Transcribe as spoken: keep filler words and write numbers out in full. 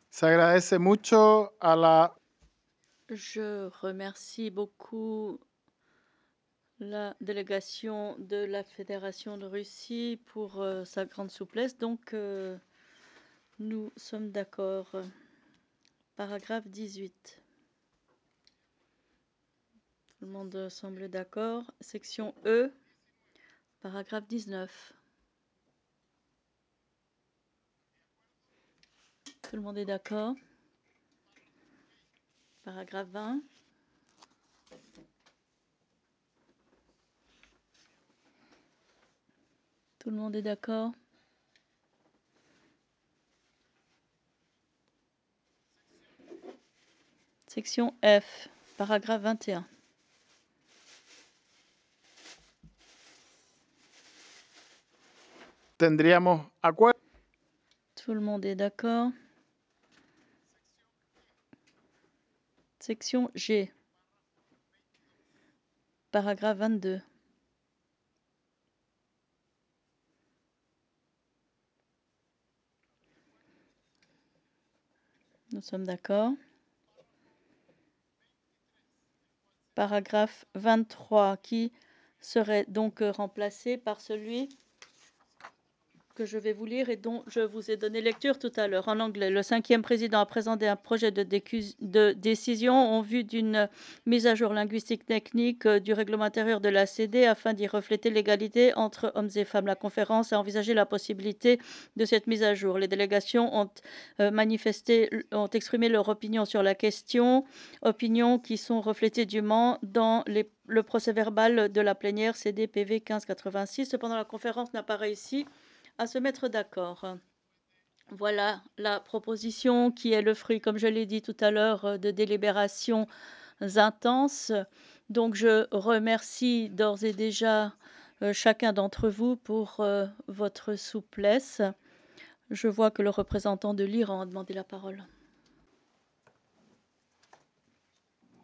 Se agradece mucho a la Je remercie beaucoup la délégation de la Fédération de Russie pour euh, sa grande souplesse. Donc, euh, nous sommes d'accord. Paragraphe dix-huit. Tout le monde semble d'accord. Section E, paragraphe dix-neuf. Tout le monde est d'accord. Paragraphe vingt. Tout le monde est d'accord. Section F, paragraphe vingt et un. tendríamos acuerdo. Tout le monde est d'accord. Section G, paragraphe vingt-deux. Nous sommes d'accord. Paragraphe vingt-trois qui serait donc remplacé par celui que je vais vous lire et dont je vous ai donné lecture tout à l'heure en anglais. Le cinquième président a présenté un projet de, de décision en vue d'une mise à jour linguistique technique euh, du règlement intérieur de la C D afin d'y refléter l'égalité entre hommes et femmes. La conférence a envisagé la possibilité de cette mise à jour. Les délégations ont euh, manifesté, ont exprimé leur opinion sur la question, opinions qui sont reflétées dûment dans les, le procès-verbal de la plénière C D P V quinze quatre-vingt-six. Cependant, la conférence n'a pas réussi à se mettre d'accord. Voilà la proposition qui est le fruit, comme je l'ai dit tout à l'heure, de délibérations intenses. Donc je remercie d'ores et déjà euh, chacun d'entre vous pour euh, votre souplesse. Je vois que le représentant de l'Iran a demandé la parole.